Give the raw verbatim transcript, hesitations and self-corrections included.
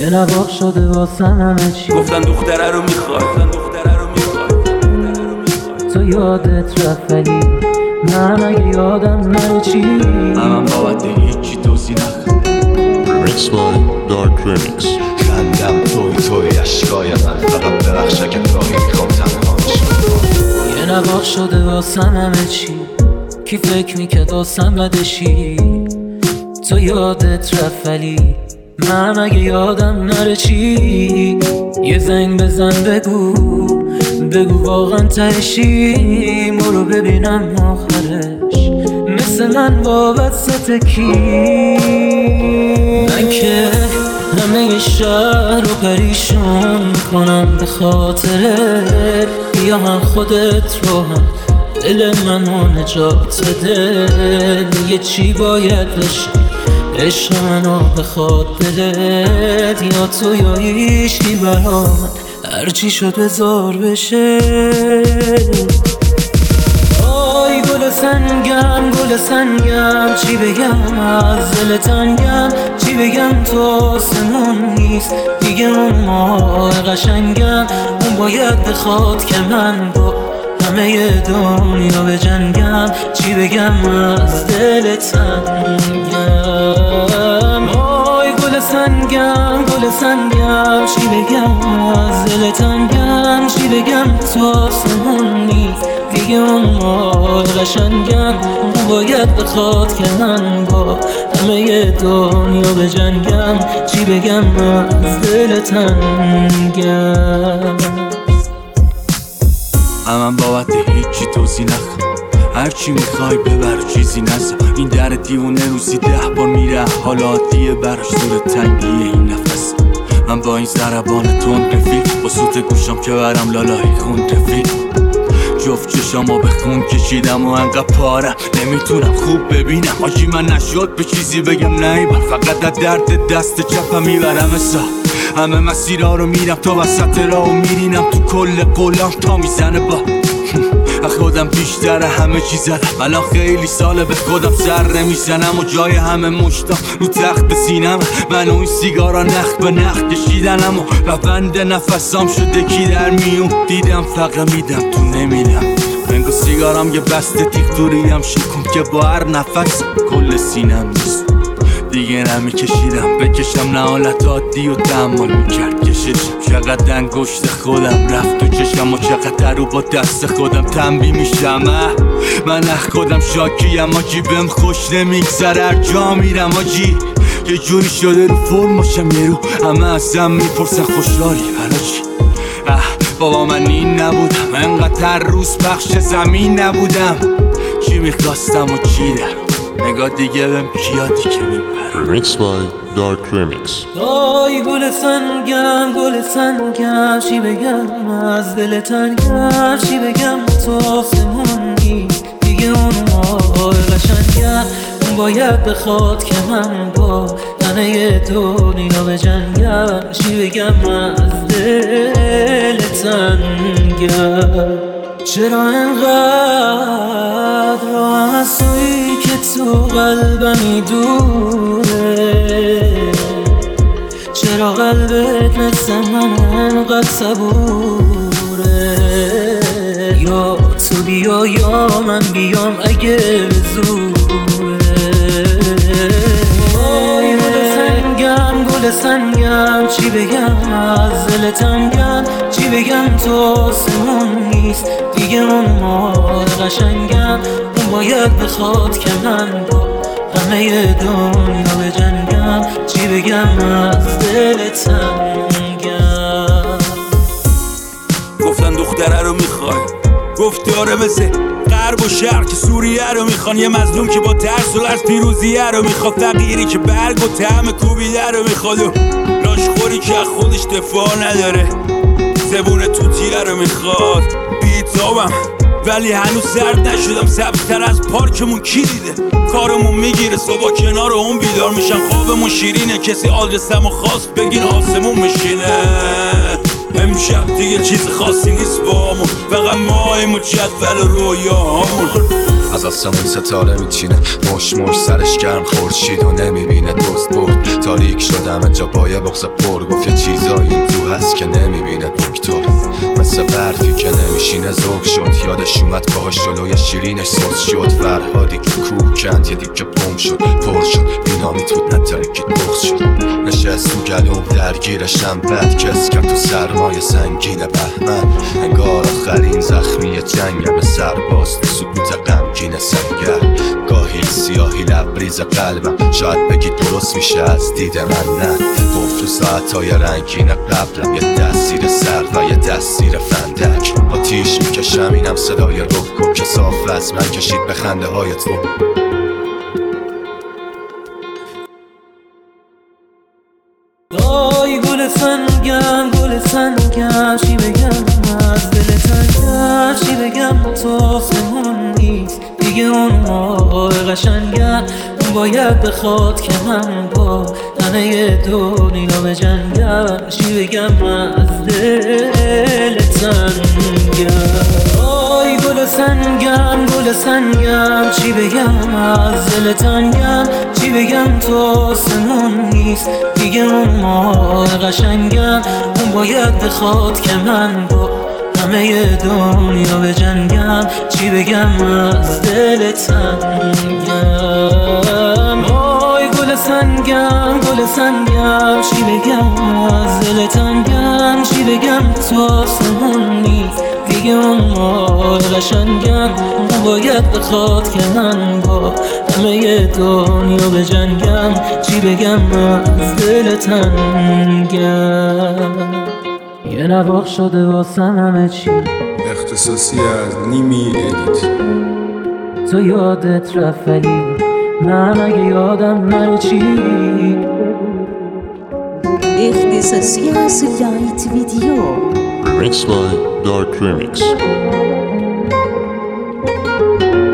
یه نواخ شده واسم همه چی. گفتن دختره رو میخوای، دختره رو میخوای. تو یادت رفت ولی من اگه یادم نره چی. من بابت هیچی توضیح نخوام. Remix by Dark Remix. خندم توی توی عشقای من، فقط ببخشا که گاهی میخوام تنها بشم. یه نواخ شده واسم همه چی. کی فکر میکرد واسم ندشی. تو یادت رفت ولی من اگه یادم نره چی. یه زنگ بزن بگو بگو واقعا تهشی. برو ببینم آخرش مثل من وابسته کی. من که همه شهر رو پریشون کنم به خاطرت. بیا هم خودت رو هم دل منو نجات بده. یه چی باید بشه عشق منو بخواد دلت. یا تو یا هیچکی برا من، هرچی شد بذار بشه. آی گل سنگم گل سنگم، چی بگم از دل تنگم. چی بگم تو آسمون نیست دیگه اون ماه قشنگم. اون باید بخواد که من با همه دنیا به جنگم. چی بگم از دل تنگم. آی گل سنگم گل سنگم، چی بگم از دل تنگم. چی بگم تو آسمون نیست دیگه اون مال قشنگم. اون باید بخواد که من با همه دنیا به جنگم. چی بگم از دل تنگم. من بابت هیچی توضیح نخوام. هرچی میخوای ببر چیزی نزا. این در دیونه روزی ده بار میره، حالا عادیه براش دور تنگیه این نفس. من با این ضربان تند رفیق، با سوت گوشم که برم لالای خون رفیق. جفت چشامو به خون کشیدم و انقدر پارم نمیتونم خوب ببینم. آجی من نشد به چیزی بگم نیبر، فقط از درد دست چپم میبرم حساب. همه مسیرها رو میرم تو وسط راهو میرینم تو کل قولام تا میزنه با خودم بیشتره همه چیز زدم. الان خیلی ساله به خودم سر نمیزنم و جای همه مشتام رو تخت سینم. من و این سیگارا نخ به نخ کشیدنم و روند نفسام شده کی در میون. دیدم فقط میدم تو نمیدم. انگو سیگارم یه بسته تیغ توریم شکم که با هر نفس کل سینم نیست دیگه نمیکشیدم. بکشم نه حالت عادی و تحمل میکرد کششم. چقدر انگشت خودم رفت تو چشم و چقدر رو با دست خودم تنبیه میشم. من اخ خودم شاکیم آجی، بهم خوش نمیگذره هر جا میرم آجی. یه جوری شده رو فرم باشم یه رو همه ازم میپرسن خوشحالی حالا چی. اه بابا من این نبودم، انقدر روز پخش زمین نبودم. چی میخواستم و چی در نگاه دیگه بهم کیادی که میبرم. Remix by Dark Remix. آی گل سنگم گل سنگم، چی بگم از دل تنگم. چی بگم تو آسمون نیست دیگه اون ماه قشنگم. اون باید بخواد که من با همه دنیا به جنگم. چی بگم از دل تنگم. چرا انقدر راه از تویی که تو قلبمی دوره. چرا قلبت مثل من انقدر صبوره. یا تو بیا یا من بیام اگه زوره. آی گل سنگم گل سنگم، چی بگم از دل تنگم. چی بگم تو آسمون نیست دیگه اون مال قشنگم. اون باید بخواد که من با همه دنیا به جنگم. چی بگم از دل تنگم. گفتن دختره رو میخوای، گفتی آره مثل غرب و شرق که سوریه رو میخوان. یه مظلوم که با ترس و لرز پیروزیه رو میخواد. فقیری که برگ و طعم کوبیده رو میخواد و لاشخوری که از خودش دفاع نداره. زبون توتیه رو میخواد. بیتابم ولی هنوز سرد نشدم. سبزتر از پارکمون کی دیده. کارمون میگیره صبح کنار اون بیدار میشم. خوابمون شیرینه کسی آدرسمو خواست بگین آسمون میشینه. امشب دیگه چیز خاصی نیست با همون، فقط ماییم و جدول رویاهامون. از آسمون ستاره میچینه، مش مش سرش گرم خورشید و نمیبینه. دوست برد تاریک شدم جا بایه بغض پر، گفت یه چیزایی تو هست که نمیبینه دکتر. مثل برفی که نمیشینه ذوق شد، یادش اومد پاهاش جلوی شیرینش سوز شد. فرهادی که کوه کند یه دیگه پم شد، پر شد بینامیت بود نترکید بغض شد. نشست تو گلوم درگیرشم بد کس کرد تو سرمایه سنگین بهمن. انگار آخرین زخمی جنگم به سرباز تو سکوت غمگین سنگر. گاهی سیاهی لبریز قلبم، شاید بگی درست میشه از دید من نه. گفت تو ساعتهای رنگین قبلم یه دستیر سر و یه دستیر فندک. آتیش میکشم اینم صدای رک که صاف از من کشید به خنده های تو. آی گل سنگم گل سنگم، چی بگم از دل تنگم، چی بگم تو آسمون نیست دیگه اون ماه قشنگم. اون باید بخواد که من با همه دنیا بجنگم، چی بگم از دل تنگم. آی گل سنگم گل سنگم، چی بگم از دل تنگم، چی بگم تو آسمون نیست دیگه اون ماه قشنگم. اون باید بخواد که من با همه دنیا بجنگم، چی بگم از دل تنگم. آی گل سنگم گل سنگم، چی بگم از دل تنگم، چی بگم تو آسمون نیست دیگه اون ماه قشنگم. اون باید بخواد که من با همه دنیا بجنگم، چی بگم از دل تنگم. یه نواخ شده واسم همه چی، اختصاصی از نیمی ادیت. تو یادت رفت ولی من اگه یادم نره چی. اختصاصی از لایت ویدیو. Remixed by Dark Remix.